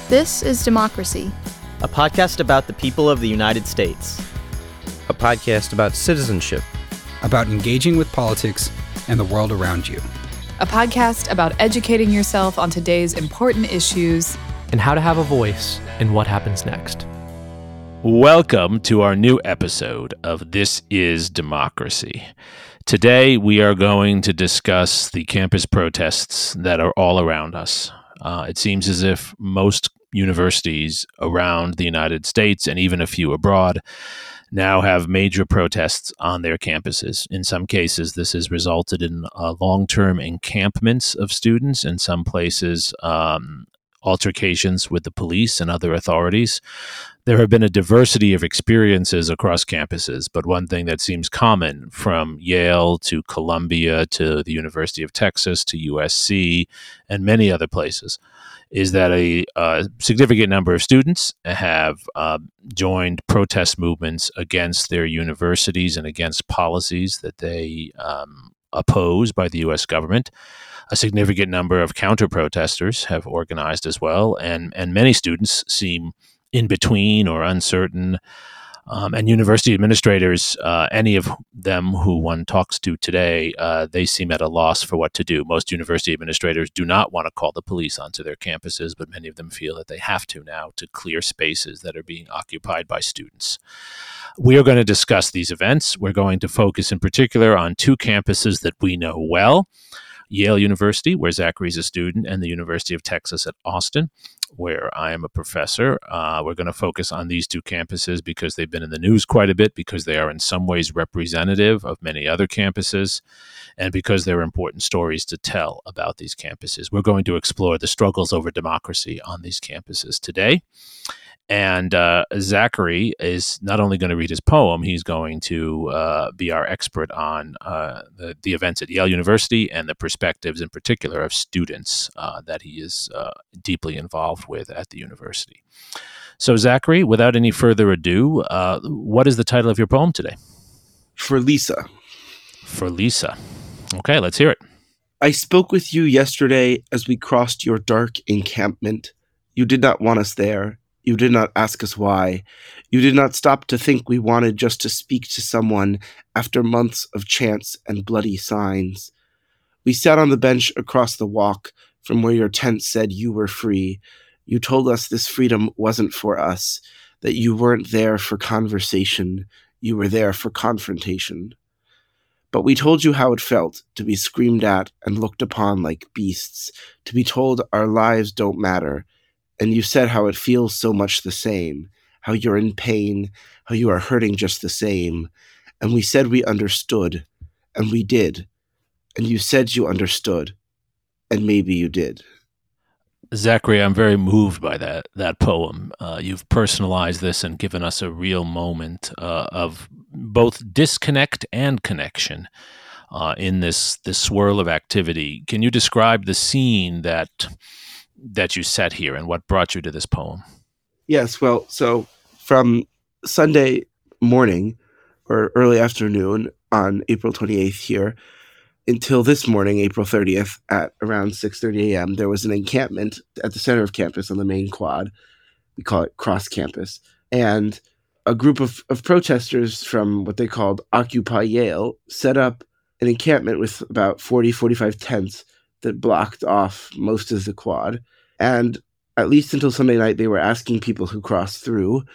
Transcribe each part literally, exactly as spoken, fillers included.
This is Democracy, a podcast about the people of the United States. A podcast about citizenship, about engaging with politics and the world around you. A podcast about educating yourself on today's important issues and how to have a voice in what happens next. Welcome to our new episode of This is Democracy. Today we are going to discuss the campus protests that are all around us. Uh, it seems as if most universities around the United States and even a few abroad now have major protests on their campuses. In some cases, this has resulted in uh, long-term encampments of students. In some places, um, altercations with the police and other authorities. There have been a diversity of experiences across campuses, but one thing that seems common from Yale to Columbia to the University of Texas to U S C and many other places is that a, a significant number of students have uh, joined protest movements against their universities and against policies that they um, oppose by the U S government. A significant number of counter-protesters have organized as well, and, and many students seem in between or uncertain. Um, and university administrators, uh, any of them who one talks to today, uh, they seem at a loss for what to do. Most university administrators do not want to call the police onto their campuses, but many of them feel that they have to now to clear spaces that are being occupied by students. We are going to discuss these events. We're going to focus in particular on two campuses that we know well. Yale University, where Zachary is a student, and the University of Texas at Austin, where I am a professor. Uh, we're going to focus on these two campuses because they've been in the news quite a bit, because they are in some ways representative of many other campuses, and because there are important stories to tell about these campuses. We're going to explore the struggles over democracy on these campuses today. And uh, Zachary is not only going to read his poem, he's going to uh, be our expert on uh, the, the events at Yale University and the perspectives in particular of students uh, that he is uh, deeply involved with at the university. So Zachary, without any further ado, uh, what is the title of your poem today? For Lisa. For Lisa. Okay, let's hear it. I spoke with you yesterday as we crossed your dark encampment. You did not want us there. You did not ask us why. You did not stop to think we wanted just to speak to someone after months of chants and bloody signs. We sat on the bench across the walk from where your tent said you were free. You told us this freedom wasn't for us, that you weren't there for conversation. You were there for confrontation. But we told you how it felt to be screamed at and looked upon like beasts, to be told our lives don't matter. And you said how it feels so much the same, how you're in pain, how you are hurting just the same. And we said we understood, and we did. And you said you understood, and maybe you did. Zachary, I'm very moved by that that poem. Uh, you've personalized this and given us a real moment uh, of both disconnect and connection uh, in this, this swirl of activity. Can you describe the scene that... that you set here and what brought you to this poem? Yes, well, so from Sunday morning or early afternoon on April twenty-eighth here until this morning, April thirtieth at around six thirty a.m., there was an encampment at the center of campus on the main quad. We call it Cross Campus. And a group of, of protesters from what they called Occupy Yale set up an encampment with about forty, forty-five tents that blocked off most of the quad. And at least until Sunday night, they were asking people who crossed through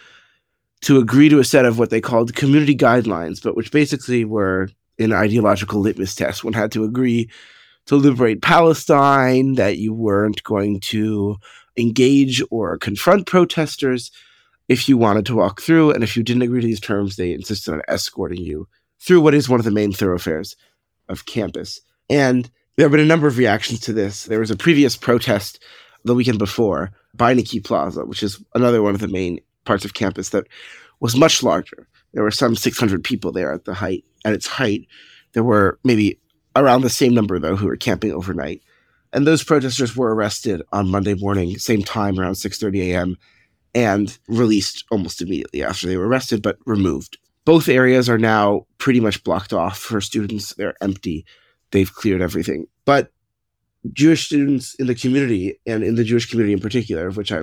to agree to a set of what they called community guidelines, but which basically were an ideological litmus test. One had to agree to liberate Palestine, that you weren't going to engage or confront protesters if you wanted to walk through. And if you didn't agree to these terms, they insisted on escorting you through what is one of the main thoroughfares of campus. And there have been a number of reactions to this. There was a previous protest the weekend before, Beinecke Plaza, which is another one of the main parts of campus that was much larger. There were some six hundred people there at the height. At its height, there were maybe around the same number, though, who were camping overnight. And those protesters were arrested on Monday morning, same time, around six thirty a.m., and released almost immediately after they were arrested, but removed. Both areas are now pretty much blocked off for students. They're empty. They've cleared everything. But Jewish students in the community, and in the Jewish community in particular, of which I'm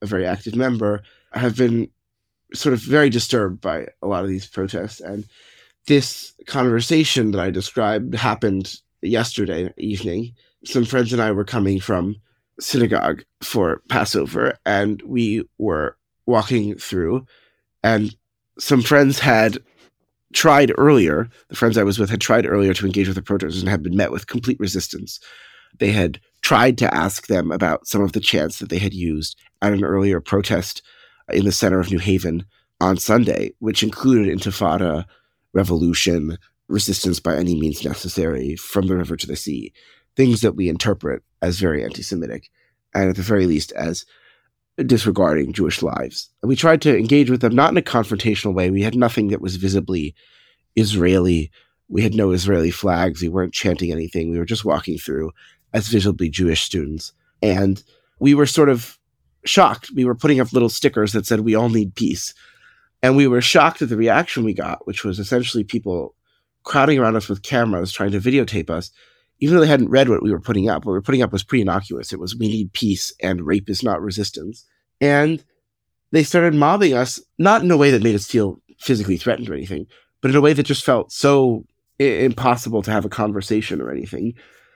a very active member, have been sort of very disturbed by a lot of these protests. And this conversation that I described happened yesterday evening. Some friends and I were coming from synagogue for Passover, and we were walking through, and some friends had tried earlier, the friends I was with had tried earlier to engage with the protesters and had been met with complete resistance. They had tried to ask them about some of the chants that they had used at an earlier protest in the center of New Haven on Sunday, which included Intifada, revolution, resistance by any means necessary, from the river to the sea, things that we interpret as very anti-Semitic, and at the very least as disregarding Jewish lives. And we tried to engage with them, not in a confrontational way. We had nothing that was visibly Israeli. We had no Israeli flags. We weren't chanting anything. We were just walking through as visibly Jewish students. And we were sort of shocked. We were putting up little stickers that said, "We all need peace." And we were shocked at the reaction we got, which was essentially people crowding around us with cameras trying to videotape us, even though they hadn't read what we were putting up. What we were putting up was pretty innocuous. It was, "We need peace and rape is not resistance." And they started mobbing us, not in a way that made us feel physically threatened or anything, but in a way that just felt so I- impossible to have a conversation or anything.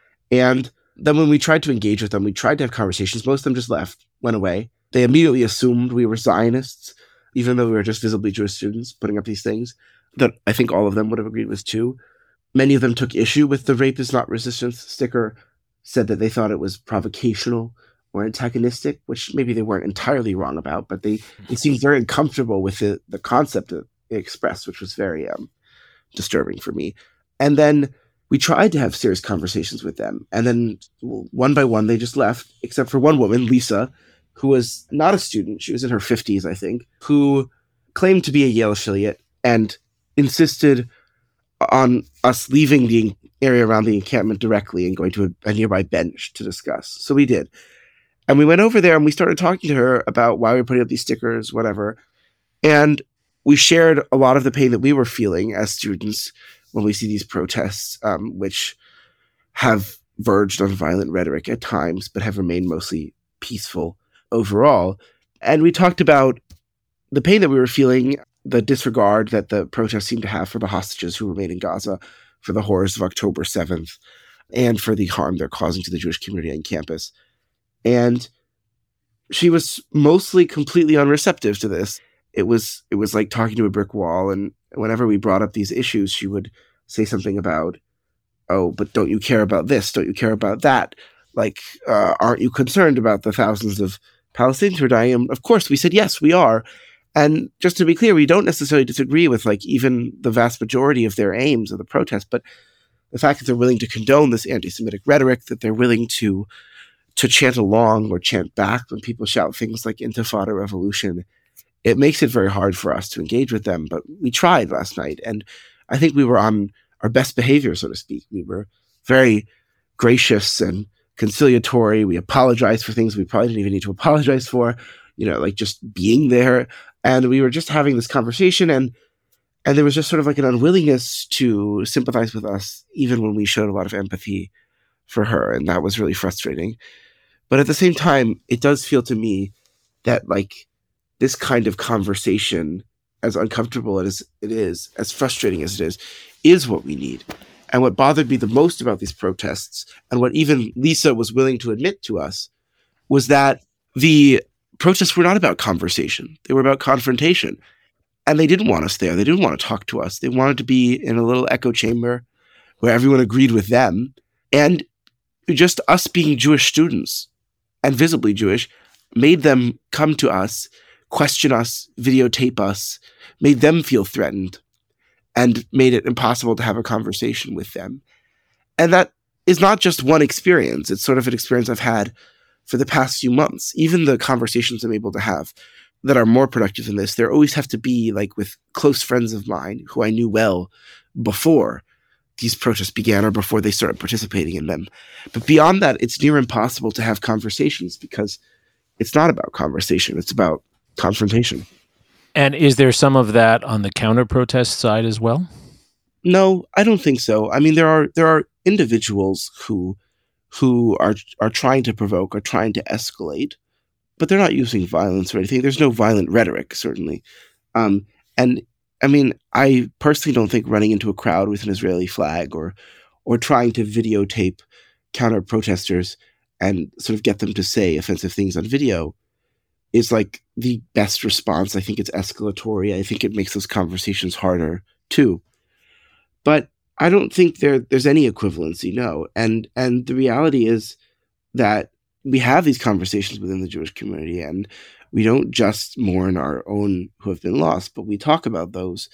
And then when we tried to engage with them, we tried to have conversations. Most of them just left, went away. They immediately assumed we were Zionists, even though we were just visibly Jewish students putting up these things that I think all of them would have agreed with too. Many of them took issue with the "rape is not resistance" sticker, said that they thought it was provocational or antagonistic, which maybe they weren't entirely wrong about, but they, they seemed very uncomfortable with the, the concept that it expressed, which was very um, disturbing for me. And then we tried to have serious conversations with them. And then one by one, they just left, except for one woman, Lisa, who was not a student. She was in her fifties, I think, who claimed to be a Yale affiliate and insisted on us leaving the area around the encampment directly and going to a, a nearby bench to discuss. So we did. And we went over there and we started talking to her about why we were putting up these stickers, whatever. And we shared a lot of the pain that we were feeling as students when we see these protests, um, which have verged on violent rhetoric at times, but have remained mostly peaceful overall. And we talked about the pain that we were feeling, the disregard that the protests seemed to have for the hostages who remain in Gaza, for the horrors of October seventh, and for the harm they're causing to the Jewish community on campus. And she was mostly completely unreceptive to this. It was it was like talking to a brick wall. And whenever we brought up these issues, she would say something about, "Oh, but don't you care about this? Don't you care about that? Like, uh, aren't you concerned about the thousands of Palestinians who are dying?" And of course, we said, yes, we are. And just to be clear, we don't necessarily disagree with like even the vast majority of their aims of the protest, but the fact that they're willing to condone this anti-Semitic rhetoric, that they're willing to to chant along or chant back when people shout things like Intifada, revolution, it makes it very hard for us to engage with them. But we tried last night, and I think we were on our best behavior, so to speak. We were very gracious and conciliatory. We apologized for things we probably didn't even need to apologize for, you know, like just being there. And we were just having this conversation, and and there was just sort of like an unwillingness to sympathize with us, even when we showed a lot of empathy for her. And that was really frustrating. But at the same time, it does feel to me that like this kind of conversation, as uncomfortable as it is, as frustrating as it is, is what we need. And what bothered me the most about these protests, and what even Lisa was willing to admit to us, was that the protests were not about conversation. They were about confrontation. And they didn't want us there. They didn't want to talk to us. They wanted to be in a little echo chamber where everyone agreed with them. And just us being Jewish students, and visibly Jewish, made them come to us, question us, videotape us, made them feel threatened, and made it impossible to have a conversation with them. And that is not just one experience. It's sort of an experience I've had for the past few months. Even the conversations I'm able to have that are more productive than this, there always have to be like with close friends of mine who I knew well before these protests began or before they started participating in them. But beyond that, it's near impossible to have conversations because it's not about conversation. It's about confrontation. And is there some of that on the counter-protest side as well? No, I don't think so. I mean, there are there are individuals who who are are trying to provoke or trying to escalate, but they're not using violence or anything. There's no violent rhetoric, certainly. Um, and I mean, I personally don't think running into a crowd with an Israeli flag or or trying to videotape counter protesters and sort of get them to say offensive things on video is like the best response. I think it's escalatory. I think it makes those conversations harder too. But I don't think there there's any equivalency, no. And and the reality is that we have these conversations within the Jewish community, and we don't just mourn our own who have been lost, but we talk about those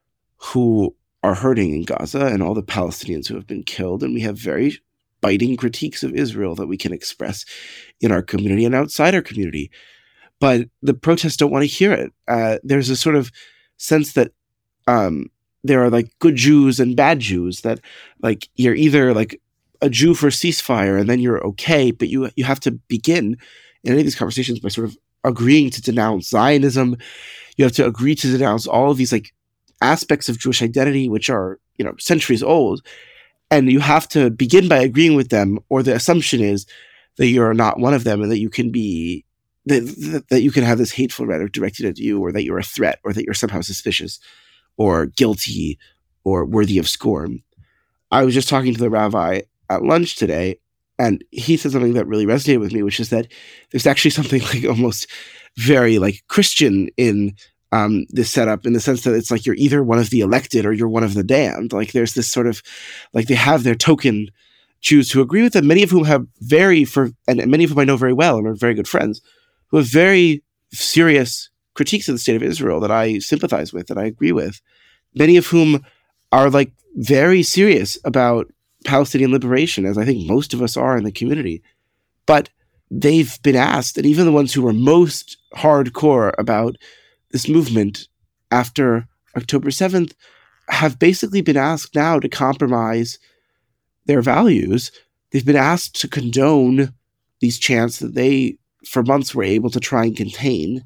who are hurting in Gaza and all the Palestinians who have been killed. And we have very biting critiques of Israel that we can express in our community and outside our community. But the protests don't want to hear it. Uh, there's a sort of sense that um, there are like good Jews and bad Jews, that like you're either like a Jew for ceasefire and then you're okay, but you you have to begin in any of these conversations by sort of agreeing to denounce Zionism. You have to agree to denounce all of these like aspects of Jewish identity, which are, you know, centuries old. And you have to begin by agreeing with them, or the assumption is that you're not one of them and that you can be, that, that, that you can have this hateful rhetoric directed at you, or that you're a threat, or that you're somehow suspicious or guilty or worthy of scorn. I was just talking to the rabbi at lunch today, and he said something that really resonated with me, which is that there's actually something like almost very like Christian in um, this setup, in the sense that it's like you're either one of the elected or you're one of the damned. Like there's this sort of, like they have their token Jews who agree with them, many of whom have very, for and many of whom I know very well and are very good friends, who have very serious critiques of the state of Israel that I sympathize with, that I agree with, many of whom are like very serious about Palestinian liberation, as I think most of us are in the community. But they've been asked, and even the ones who were most hardcore about this movement after October seventh have basically been asked now to compromise their values. They've been asked to condone these chants that they, for months, were able to try and contain.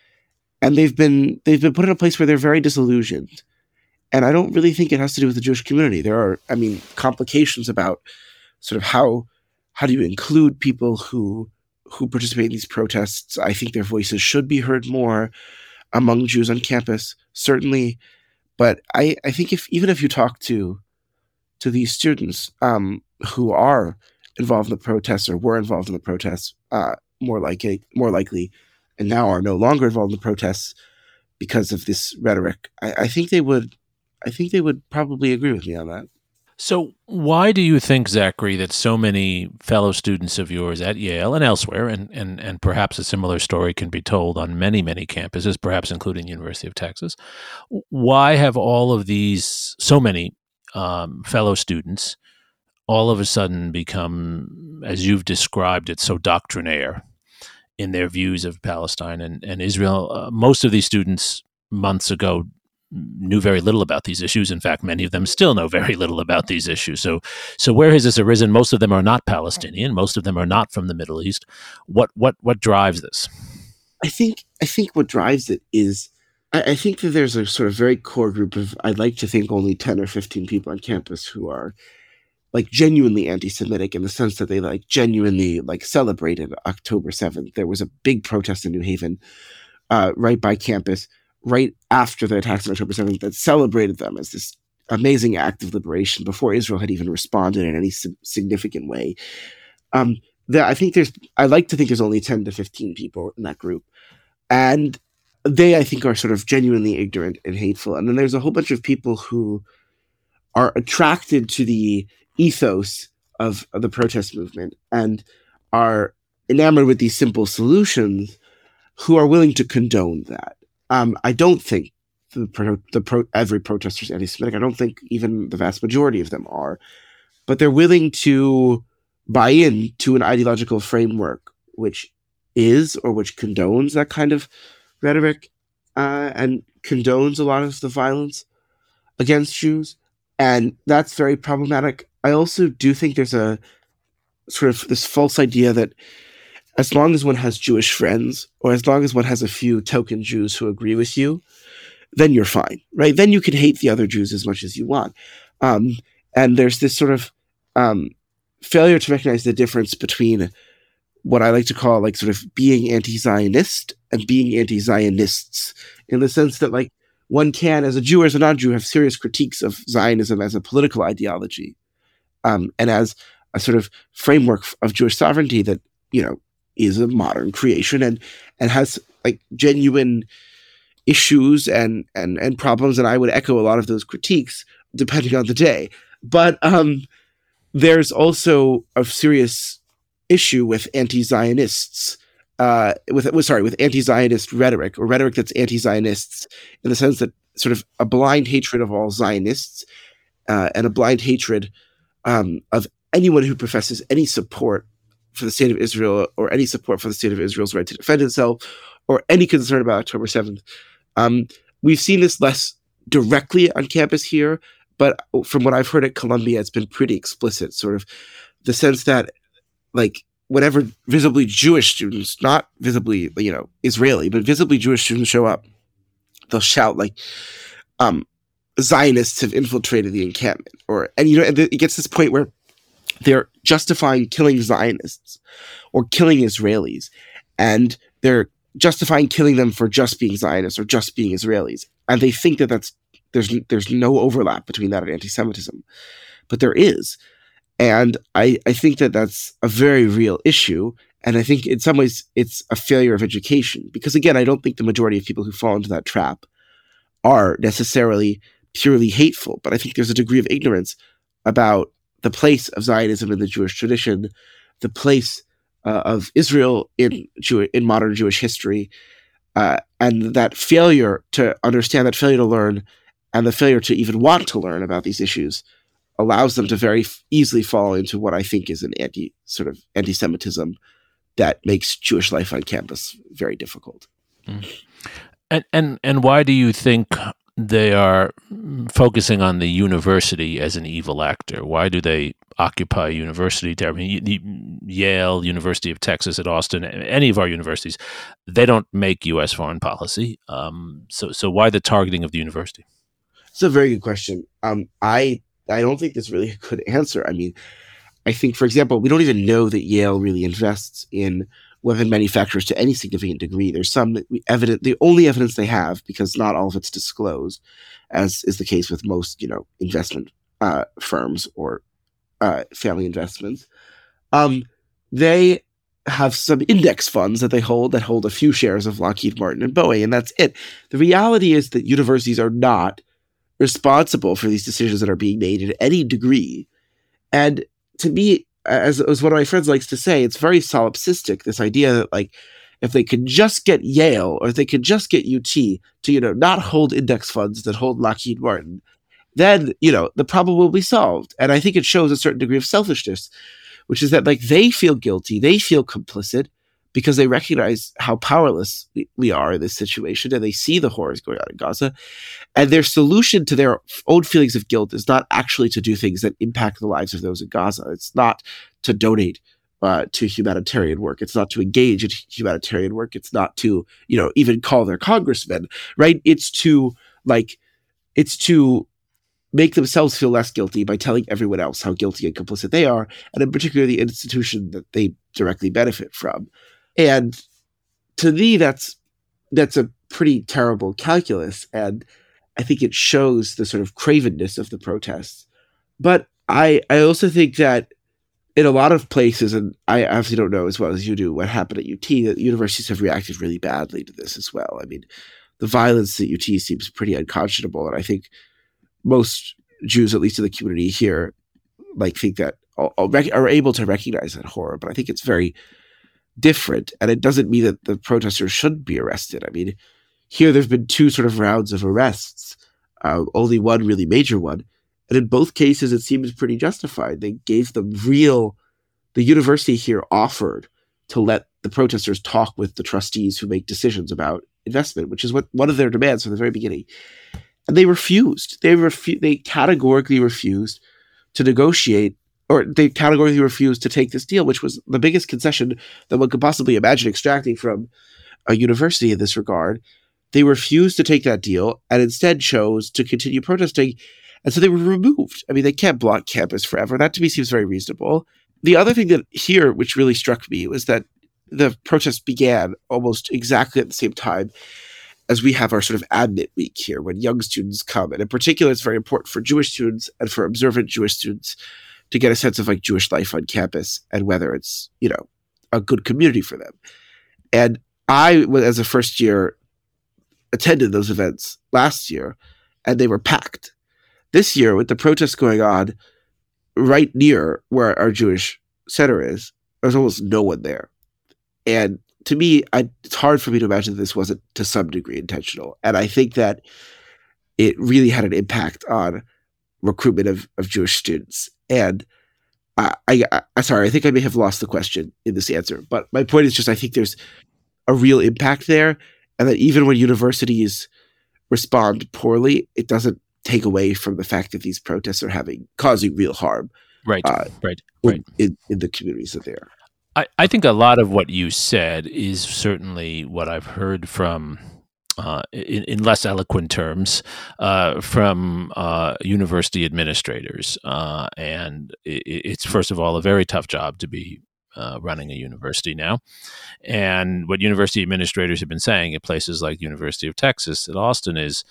And they've been they've been put in a place where they're very disillusioned. And I don't really think it has to do with the Jewish community. There are, I mean, complications about sort of how how do you include people who who participate in these protests. I think their voices should be heard more among Jews on campus, certainly. But I, I think if even if you talk to to these students um, who are involved in the protests or were involved in the protests, uh, more likely, more likely, and now are no longer involved in the protests because of this rhetoric, I, I think they would. I think they would probably agree with me on that. So why do you think, Zachary, that so many fellow students of yours at Yale and elsewhere, and, and, and perhaps a similar story can be told on many, many campuses, perhaps including University of Texas, why have all of these, so many um, fellow students all of a sudden become, as you've described it, so doctrinaire in their views of Palestine and, and Israel? Uh, most of these students months ago knew very little about these issues. In fact, many of them still know very little about these issues. So, so where has this arisen? Most of them are not Palestinian. Most of them are not from the Middle East. What, what, what drives this? I think, I think what drives it is, I, I think that there's a sort of very core group of, I'd like to think only ten or fifteen people on campus who are like genuinely anti-Semitic, in the sense that they like genuinely like celebrated October seventh. There was a big protest in New Haven, uh, right by campus, right after the attacks on October seventh, that celebrated them as this amazing act of liberation before Israel had even responded in any si- significant way. Um, that I think there's, I like to think there's only ten to fifteen people in that group. And they, I think, are sort of genuinely ignorant and hateful. And then there's a whole bunch of people who are attracted to the ethos of, of the protest movement and are enamored with these simple solutions, who are willing to condone that. Um, I don't think the pro, the pro, every protester is anti-Semitic. I don't think even the vast majority of them are, but they're willing to buy in to an ideological framework which is or which condones that kind of rhetoric uh, and condones a lot of the violence against Jews, and that's very problematic. I also do think there's a sort of this false idea that as long as one has Jewish friends, or as long as one has a few token Jews who agree with you, then you're fine, right? Then you can hate the other Jews as much as you want. Um, and there's this sort of um, failure to recognize the difference between what I like to call like sort of being anti-Zionist and being anti-Zionists, in the sense that like one can, as a Jew or as a non-Jew, have serious critiques of Zionism as a political ideology, um, and as a sort of framework of Jewish sovereignty that, you know, is a modern creation and and has like genuine issues and and and problems. And I would echo a lot of those critiques depending on the day. But um, there's also a serious issue with anti-Zionists, uh, with, with sorry, with anti-Zionist rhetoric, or rhetoric that's anti-Zionists, in the sense that sort of a blind hatred of all Zionists uh, and a blind hatred um, of anyone who professes any support for the state of Israel or any support for the state of Israel's right to defend itself or any concern about October seventh. Um, we've seen this less directly on campus here, but from what I've heard at Columbia, it's been pretty explicit, sort of the sense that like whenever visibly Jewish students, not visibly, you know, Israeli, but visibly Jewish students show up, they'll shout like, um, Zionists have infiltrated the encampment, or, and you know, and it gets to this point where they're justifying killing Zionists or killing Israelis, and they're justifying killing them for just being Zionists or just being Israelis. And they think that that's, there's, there's no overlap between that and anti-Semitism, but there is. And I, I think that that's a very real issue. And I think in some ways it's a failure of education, because again, I don't think the majority of people who fall into that trap are necessarily purely hateful, but I think there's a degree of ignorance about the place of Zionism in the Jewish tradition, the place uh, of Israel in Jew- in modern Jewish history, uh, and that failure to understand, that failure to learn, and the failure to even want to learn about these issues allows them to very f- easily fall into what I think is an anti sort of anti-Semitism that makes Jewish life on campus very difficult. Mm. And and and why do you think they are focusing on the university as an evil actor? Why do they occupy university? I mean, Yale, University of Texas at Austin, any of our universities, they don't make U S foreign policy. Um, so, so why the targeting of the university? It's a very good question. Um, I I don't think there's really a good answer. I mean, I think, for example, we don't even know that Yale really invests in weapon manufacturers to any significant degree. There's some evidence, the only evidence they have, because not all of it's disclosed, as is the case with most, you know, investment uh, firms or uh, family investments. Um, they have some index funds that they hold that hold a few shares of Lockheed Martin and Boeing, and that's it. The reality is that universities are not responsible for these decisions that are being made in any degree. And to me, As, as one of my friends likes to say, it's very solipsistic, this idea that, like, if they could just get Yale or if they could just get U T to, you know, not hold index funds that hold Lockheed Martin, then, you know, the problem will be solved. And I think it shows a certain degree of selfishness, which is that, like, they feel guilty, they feel complicit because they recognize how powerless we, we are in this situation, and they see the horrors going on in Gaza. And their solution to their own feelings of guilt is not actually to do things that impact the lives of those in Gaza. It's not to donate uh, to humanitarian work. It's not to engage in humanitarian work. It's not to, you know, even call their congressmen, right? It's to, like, it's to make themselves feel less guilty by telling everyone else how guilty and complicit they are, and in particular the institution that they directly benefit from. And to me, that's that's a pretty terrible calculus, and I think it shows the sort of cravenness of the protests. But I I also think that in a lot of places, and I obviously don't know as well as you do what happened at U T, that universities have reacted really badly to this as well. I mean, the violence at U T seems pretty unconscionable, and I think most Jews, at least in the community here, like think that are able to recognize that horror. But I think it's very different, and it doesn't mean that the protesters shouldn't be arrested. I mean, here there've been two sort of rounds of arrests, uh, only one really major one, and in both cases it seems pretty justified. They gave them real, the university here offered to let the protesters talk with the trustees who make decisions about investment, which is what one of their demands from the very beginning, and they refused. They refu- They categorically refused to negotiate. Or they categorically refused to take this deal, which was the biggest concession that one could possibly imagine extracting from a university in this regard. They refused to take that deal and instead chose to continue protesting. And so they were removed. I mean, they can't block campus forever. That to me seems very reasonable. The other thing that here, which really struck me, was that the protests began almost exactly at the same time as we have our sort of Admit Week here, when young students come. And in particular, it's very important for Jewish students and for observant Jewish students to get a sense of like Jewish life on campus and whether it's, you know, a good community for them. And I, as a first year, attended those events last year, and they were packed. This year, with the protests going on right near where our Jewish center is, there's almost no one there. And to me, I, it's hard for me to imagine that this wasn't to some degree intentional. And I think that it really had an impact on recruitment of, of Jewish students. And I, I, I, sorry, I think I may have lost the question in this answer. But my point is just I think there's a real impact there. And that even when universities respond poorly, it doesn't take away from the fact that these protests are having causing real harm. Right, uh, right, in, right. In, in the communities that they are. I, I think a lot of what you said is certainly what I've heard from, uh, in, in less eloquent terms, uh, from uh, university administrators. Uh, and it, it's, first of all, a very tough job to be uh, running a university now. And what university administrators have been saying at places like University of Texas at Austin is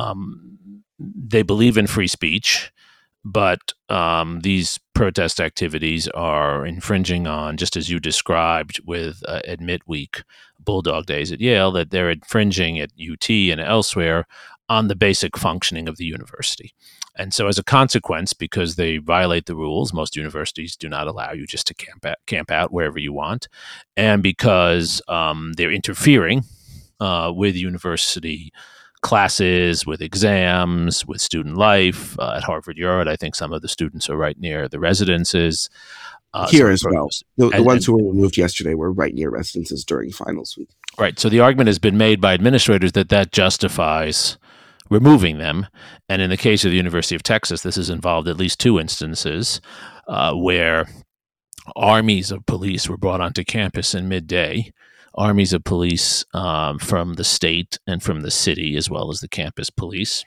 um, they believe in free speech, but um, these protest activities are infringing on, just as you described with uh, Admit Week, Bulldog Days at Yale, that they're infringing at U T and elsewhere on the basic functioning of the university. And so as a consequence, because they violate the rules, most universities do not allow you just to camp out, camp out wherever you want. And because um, they're interfering uh, with university classes, with exams, with student life. Uh, at Harvard Yard, I think some of the students are right near the residences. Uh, Here as well. The, the and, ones who were removed yesterday were right near residences during finals week. Right. So the argument has been made by administrators that that justifies removing them. And in the case of the University of Texas, this has involved at least two instances uh, where armies of police were brought onto campus in midday. Armies of police um, from the state and from the city, as well as the campus police,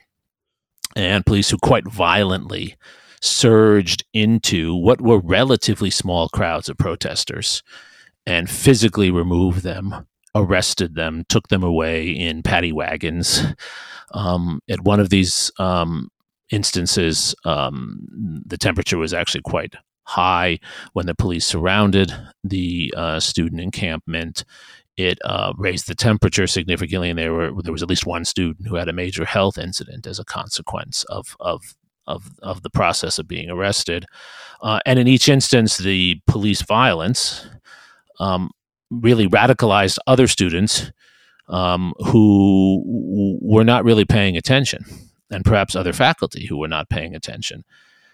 and police who quite violently surged into what were relatively small crowds of protesters and physically removed them, arrested them, took them away in paddy wagons. Um, at one of these um, instances, um, the temperature was actually quite high when the police surrounded the uh, student encampment. It uh, raised the temperature significantly, and there were there was at least one student who had a major health incident as a consequence of of of, of the process of being arrested. Uh, and in each instance, the police violence um, really radicalized other students um, who w- were not really paying attention, and perhaps other faculty who were not paying attention.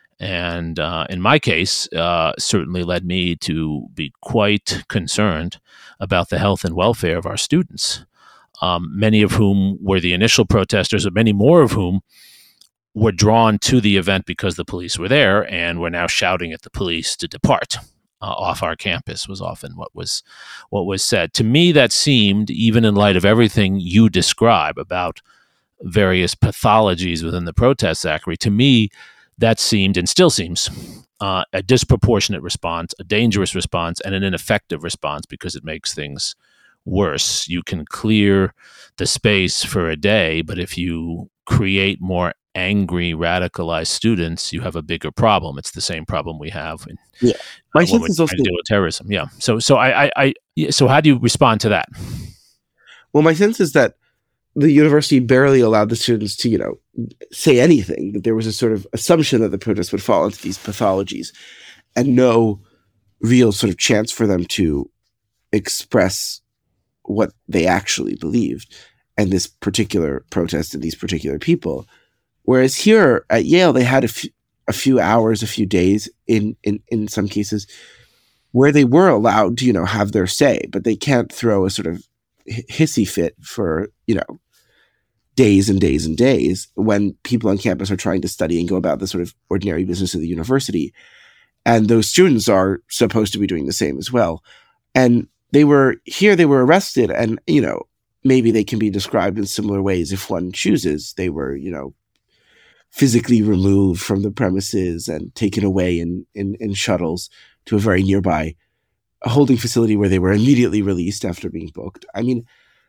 And uh, in my case, uh, certainly led me to be quite concerned about the health and welfare of our students, um, many of whom were the initial protesters, but many more of whom were drawn to the event because the police were there and were now shouting at the police to depart uh, off our campus, was often what was what was said. To me, that seemed, even in light of everything you describe about various pathologies within the protest, Zachary, to me, that seemed and still seems uh, a disproportionate response, a dangerous response, and an ineffective response because it makes things worse. You can clear the space for a day, but if you create more angry, radicalized students, you have a bigger problem. It's the same problem we have in yeah. My uh, sense when is we're also trying to deal with terrorism. Yeah. So, so I, I, I yeah, so how do you respond to that? Well, my sense is that the university barely allowed the students to, you know, say anything, that there was a sort of assumption that the protests would fall into these pathologies and no real sort of chance for them to express what they actually believed and this particular protest and these particular people. Whereas here at Yale, they had a few, a few hours, a few days in, in, in some cases where they were allowed to, you know, have their say, but they can't throw a sort of hissy fit for, you know, days and days and days when people on campus are trying to study and go about the sort of ordinary business of the university. And those students are supposed to be doing the same as well. And they were here, they were arrested, and, you know, maybe they can be described in similar ways if one chooses. They were, you know, physically removed from the premises and taken away in, in, in shuttles to a very nearby a holding facility where they were immediately released after being booked. I mean,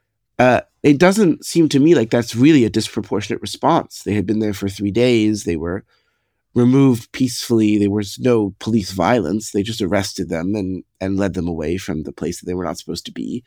uh, it doesn't seem to me like that's really a disproportionate response. They had been there for three days. They were removed peacefully. There was no police violence. They just arrested them and, and led them away from the place that they were not supposed to be.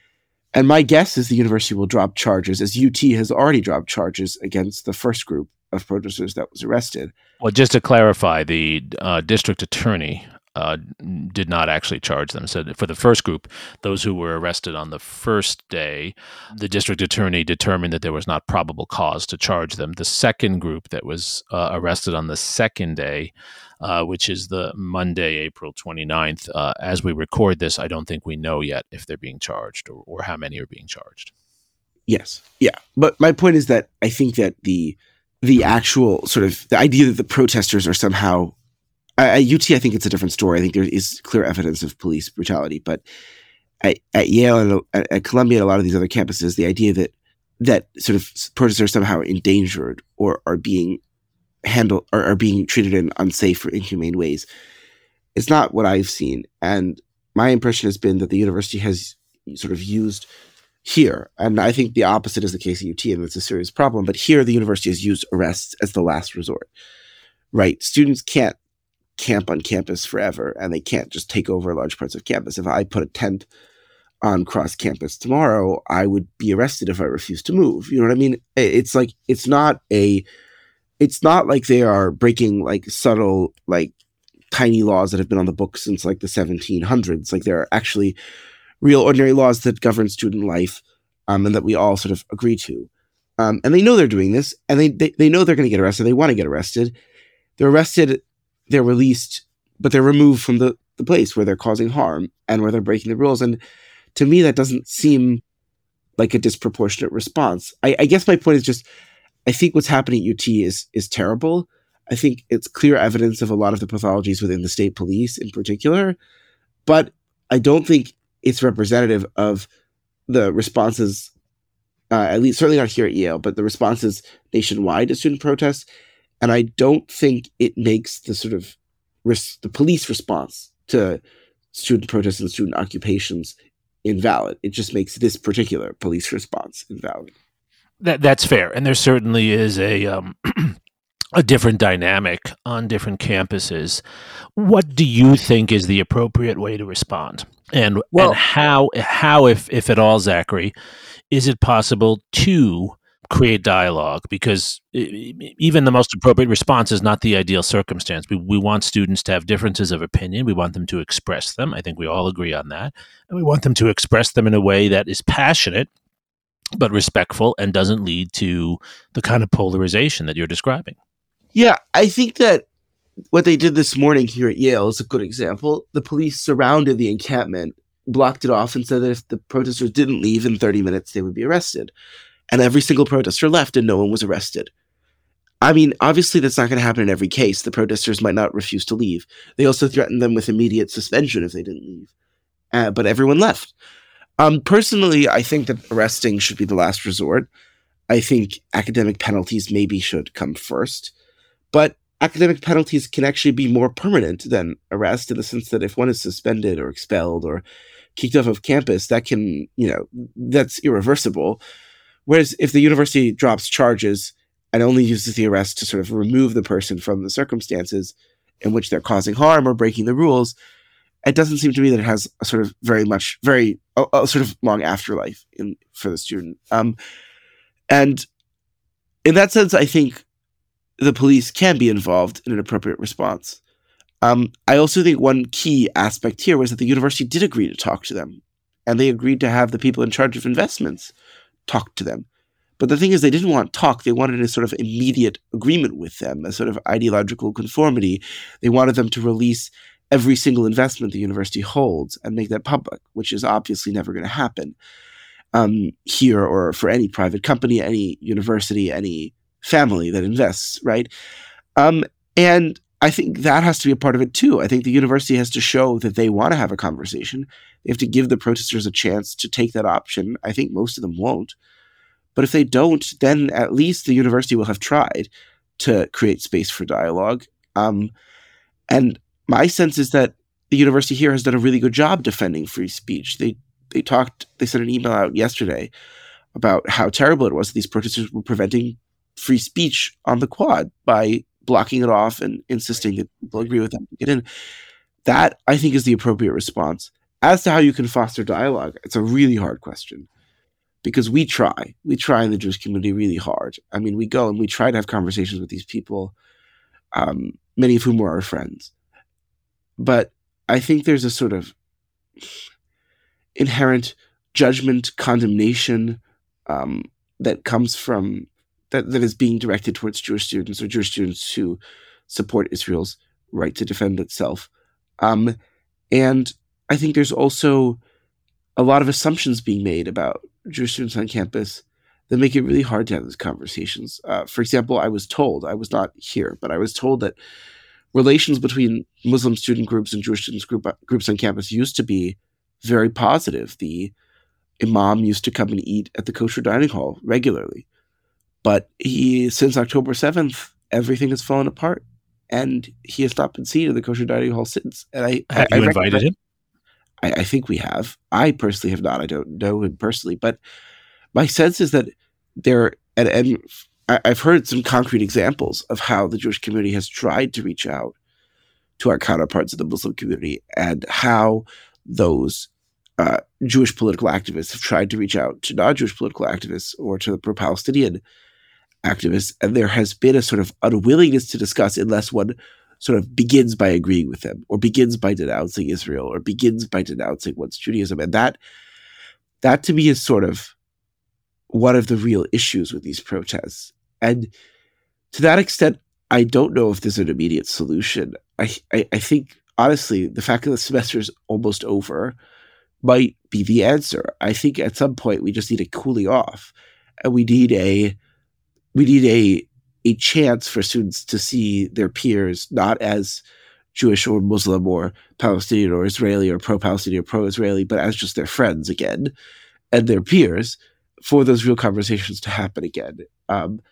And my guess is the university will drop charges, as U T has already dropped charges against the first group of protesters that was arrested. Well, just to clarify, the uh, district attorney uh, did not actually charge them. So for the first group, those who were arrested on the first day, the district attorney determined that there was not probable cause to charge them. The second group that was uh, arrested on the second day, uh, which is the Monday, April twenty-ninth, uh, as we record this, I don't think we know yet if they're being charged or, or how many are being charged. Yes. Yeah. But my point is that I think that the the actual sort of the idea that the protesters are somehow at U T, I think it's a different story. I think there is clear evidence of police brutality, but at, at Yale and at, at Columbia and a lot of these other campuses, the idea that that sort of protesters are somehow endangered or are being handled or are being treated in unsafe or inhumane ways, it's not what I've seen. And my impression has been that the university has sort of used here, and I think the opposite is the case at U T, and it's a serious problem, but here the university has used arrests as the last resort, right? Students can't camp on campus forever, and they can't just take over large parts of campus. If I put a tent on cross campus tomorrow, I would be arrested if I refused to move. You know what I mean? It's like, it's not a, it's not like they are breaking like subtle, like tiny laws that have been on the books since like the seventeen hundreds. Like there are actually real ordinary laws that govern student life, um, and that we all sort of agree to. Um, and they know they're doing this, and they, they, they know they're going to get arrested. They want to get arrested. They're arrested, they're released, but they're removed from the, the place where they're causing harm and where they're breaking the rules. And to me, that doesn't seem like a disproportionate response. I, I guess my point is just, I think what's happening at U T is is terrible. I think it's clear evidence of a lot of the pathologies within the state police in particular, but I don't think it's representative of the responses, uh, at least certainly not here at Yale, but the responses nationwide to student protests. And I don't think it makes the sort of res- the police response to student protests and student occupations invalid. It just makes this particular police response invalid. That that's fair, and there certainly is a um, a different dynamic on different campuses. What do you think is the appropriate way to respond, and Well- and how how if if at all, Zachary, is it possible to create dialogue? Because e- even the most appropriate response is not the ideal circumstance. We we want students to have differences of opinion. We want them to express them. I think we all agree on that, and we want them to express them in a way that is passionate but respectful and doesn't lead to the kind of polarization that you're describing. Yeah, I think that what they did this morning here at Yale is a good example. The police surrounded the encampment, blocked it off, and said that if the protesters didn't leave in thirty minutes, they would be arrested. And every single protester left and no one was arrested. I mean, obviously that's not going to happen in every case. The protesters might not refuse to leave. They also threatened them with immediate suspension if they didn't leave. Uh, but everyone left. Um, personally, I think that arresting should be the last resort. I think academic penalties maybe should come first. But academic penalties can actually be more permanent than arrest, in the sense that if one is suspended or expelled or kicked off of campus, that can, you know, that's irreversible. Whereas if the university drops charges and only uses the arrest to sort of remove the person from the circumstances in which they're causing harm or breaking the rules, it doesn't seem to me that it has a sort of very much, very, a, a sort of long afterlife in for the student. Um, and in that sense, I think the police can be involved in an appropriate response. Um, I also think one key aspect here was that the university did agree to talk to them, and they agreed to have the people in charge of investments talk to them. But the thing is, they didn't want talk. They wanted a sort of immediate agreement with them, a sort of ideological conformity. They wanted them to release every single investment the university holds and make that public, which is obviously never going to happen um, here or for any private company, any university, any family that invests, right? Um, and I think that has to be a part of it too. I think the university has to show that they want to have a conversation. They have to give the protesters a chance to take that option. I think most of them won't. But if they don't, then at least the university will have tried to create space for dialogue. Um, and my sense is that the university here has done a really good job defending free speech. They they talked, they sent an email out yesterday about how terrible it was that these protesters were preventing free speech on the Quad by blocking it off and insisting that people agree with them to get in. That, I think, is the appropriate response. As to how you can foster dialogue, it's a really hard question because we try. We try in the Jewish community really hard. I mean, we go and we try to have conversations with these people, um, many of whom are our friends. But I think there's a sort of inherent judgment, condemnation um, that comes from, that, that is being directed towards Jewish students or Jewish students who support Israel's right to defend itself. Um, and I think there's also a lot of assumptions being made about Jewish students on campus that make it really hard to have those conversations. Uh, for example, I was told, I was not here, but I was told that relations between Muslim student groups and Jewish students group, groups on campus used to be very positive. The imam used to come and eat at the kosher dining hall regularly. But he, since October seventh, everything has fallen apart. And he has not been seen in the kosher dining hall since. And I Have I, you I invited him? I, I think we have. I personally have not. I don't know him personally. But my sense is that there, and, and I've heard some concrete examples of how the Jewish community has tried to reach out to our counterparts in the Muslim community and how those uh, Jewish political activists have tried to reach out to non-Jewish political activists or to the pro-Palestinian activists. And there has been a sort of unwillingness to discuss unless one sort of begins by agreeing with them or begins by denouncing Israel or begins by denouncing what's Judaism. And that, that to me is sort of one of the real issues with these protests. And to that extent, I don't know if there's an immediate solution. I, I, I think, honestly, the fact that the semester is almost over might be the answer. I think at some point we just need a cooling off, and we need a we need a a chance for students to see their peers not as Jewish or Muslim or Palestinian or Israeli or pro-Palestinian or pro-Israeli, but as just their friends again and their peers, for those real conversations to happen again. Um,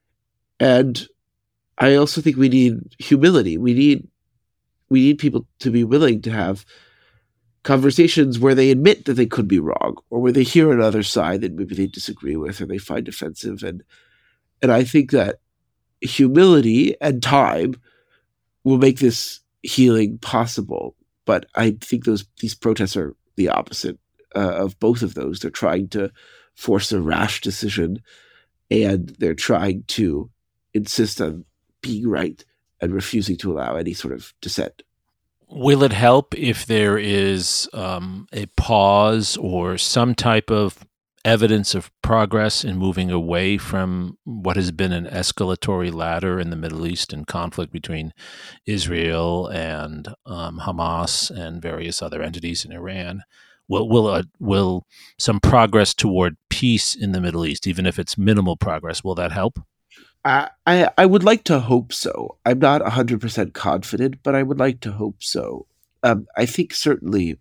and I also think we need humility. We need we need people to be willing to have conversations where they admit that they could be wrong, or where they hear another side that maybe they disagree with or they find offensive. And and I think that humility and time will make this healing possible. But I think those these protests are the opposite uh, of both of those. They're trying to force a rash decision, and they're trying to insist on being right and refusing to allow any sort of dissent. Will it help if there is um, a pause or some type of evidence of progress in moving away from what has been an escalatory ladder in the Middle East and conflict between Israel and um, Hamas and various other entities in Iran? Will will uh, will some progress toward peace in the Middle East, even if it's minimal progress, will that help? I, I I would like to hope so. I'm not one hundred percent confident, but I would like to hope so. Um, I think certainly,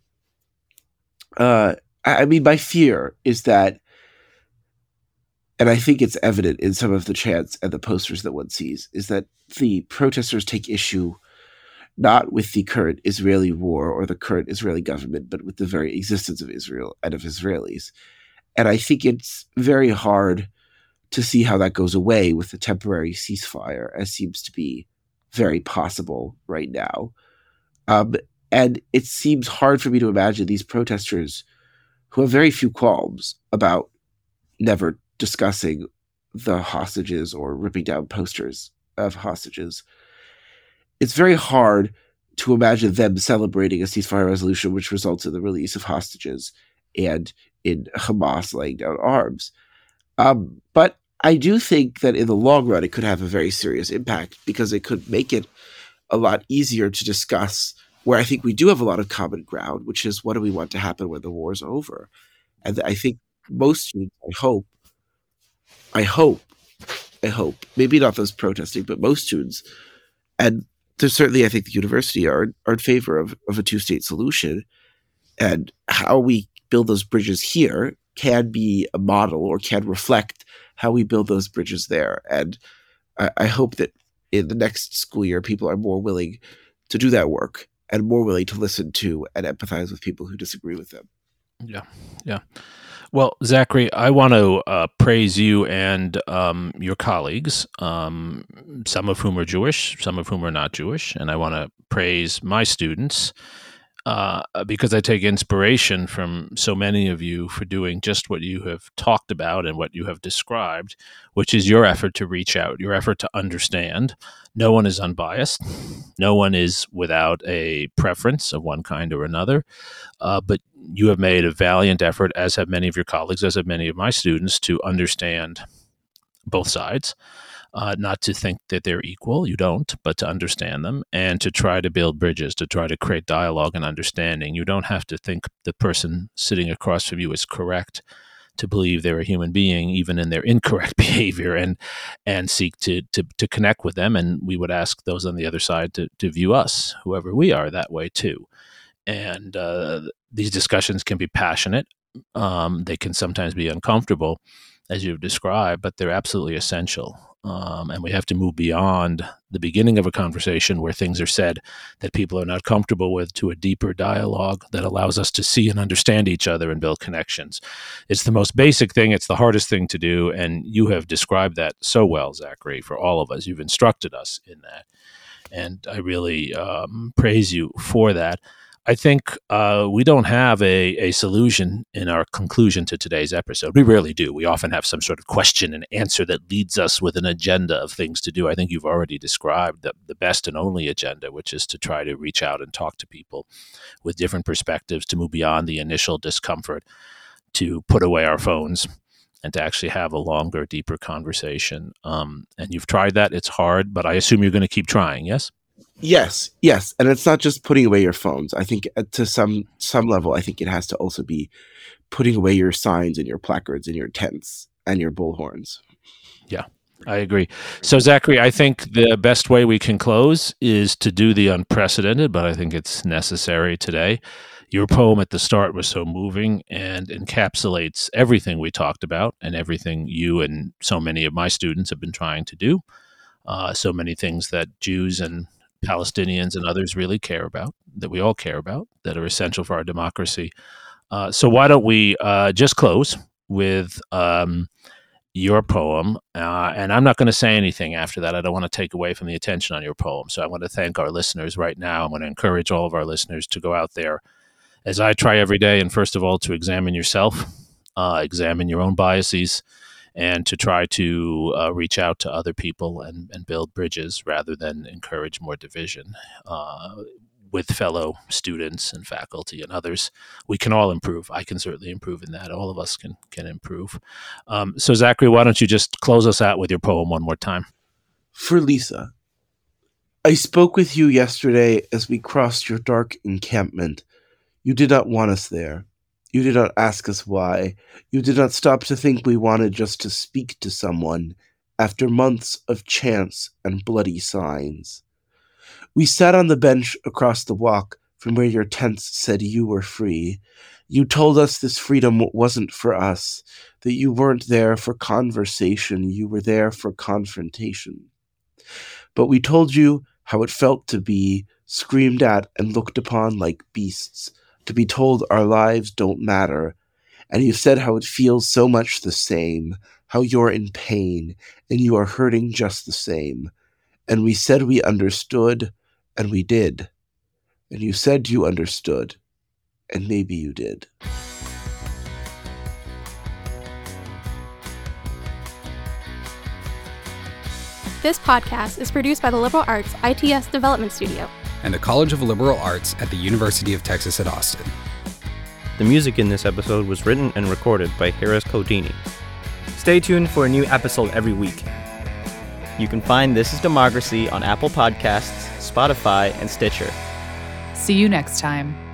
uh, I, I mean, my fear is that, and I think it's evident in some of the chants and the posters that one sees, is that the protesters take issue not with the current Israeli war or the current Israeli government, but with the very existence of Israel and of Israelis. And I think it's very hard to see how that goes away with a temporary ceasefire, as seems to be very possible right now. Um, and it seems hard for me to imagine these protesters, who have very few qualms about never discussing the hostages or ripping down posters of hostages. It's very hard to imagine them celebrating a ceasefire resolution which results in the release of hostages and in Hamas laying down arms. Um, but I do think that in the long run, it could have a very serious impact, because it could make it a lot easier to discuss where I think we do have a lot of common ground, which is, what do we want to happen when the war is over? And I think most students, I hope, I hope, I hope, maybe not those protesting, but most students, and there's certainly, I think, the university are, are in favor of, of a two-state solution. And how we build those bridges here can be a model or can reflect how we build those bridges there. And I, I hope that in the next school year, people are more willing to do that work and more willing to listen to and empathize with people who disagree with them. Yeah, yeah. Well, Zachary, I want to uh, praise you and um, your colleagues, um, some of whom are Jewish, some of whom are not Jewish, and I want to praise my students uh, because I take inspiration from so many of you for doing just what you have talked about and what you have described, which is your effort to reach out, your effort to understand. No one is unbiased. No one is without a preference of one kind or another. Uh, but you have made a valiant effort, as have many of your colleagues, as have many of my students, to understand both sides, uh, not to think that they're equal. You don't, but to understand them and to try to build bridges, to try to create dialogue and understanding. You don't have to think the person sitting across from you is correct to believe they're a human being, even in their incorrect behavior, and and seek to to to connect with them. And we would ask those on the other side to to view us, whoever we are, that way too. And uh, these discussions can be passionate. Um, they can sometimes be uncomfortable, as you've described, but they're absolutely essential. Um, and we have to move beyond the beginning of a conversation where things are said that people are not comfortable with to a deeper dialogue that allows us to see and understand each other and build connections. It's the most basic thing. It's the hardest thing to do. And you have described that so well, Zachary, for all of us. You've instructed us in that. And I really um, praise you for that. I think uh, we don't have a, a solution in our conclusion to today's episode. We rarely do. We often have some sort of question and answer that leads us with an agenda of things to do. I think you've already described the, the best and only agenda, which is to try to reach out and talk to people with different perspectives, to move beyond the initial discomfort, to put away our phones, and to actually have a longer, deeper conversation. Um, and you've tried that. It's hard, but I assume you're going to keep trying, yes? Yes, yes. And it's not just putting away your phones. I think uh, to some some level, I think it has to also be putting away your signs and your placards and your tents and your bullhorns. Yeah, I agree. So, Zachary, I think the best way we can close is to do the unprecedented, but I think it's necessary today. Your poem at the start was so moving and encapsulates everything we talked about and everything you and so many of my students have been trying to do. Uh, so many things that Jews and Palestinians and others really care about, that we all care about, that are essential for our democracy. Uh, so why don't we uh, just close with um, your poem? Uh, and I'm not going to say anything after that. I don't want to take away from the attention on your poem. So I want to thank our listeners right now. I'm going to encourage all of our listeners to go out there, as I try every day, and first of all, to examine yourself, uh, examine your own biases, and to try to uh, reach out to other people and, and build bridges rather than encourage more division uh, with fellow students and faculty and others. We can all improve. I can certainly improve in that. All of us can can improve. Um, so, Zachary, why don't you just close us out with your poem one more time? For Lisa. I spoke with you yesterday as we crossed your dark encampment. You did not want us there. You did not ask us why. You did not stop to think we wanted just to speak to someone after months of chance and bloody signs. We sat on the bench across the walk from where your tents said you were free. You told us this freedom wasn't for us, that you weren't there for conversation, you were there for confrontation. But we told you how it felt to be screamed at and looked upon like beasts, to be told our lives don't matter. And you said how it feels so much the same, how you're in pain and you are hurting just the same. And we said we understood, and we did. And you said you understood, and maybe you did. This podcast is produced by the Liberal Arts I T S Development Studio and the College of Liberal Arts at the University of Texas at Austin. The music in this episode was written and recorded by Harris Codini. Stay tuned for a new episode every week. You can find This is Democracy on Apple Podcasts, Spotify, and Stitcher. See you next time.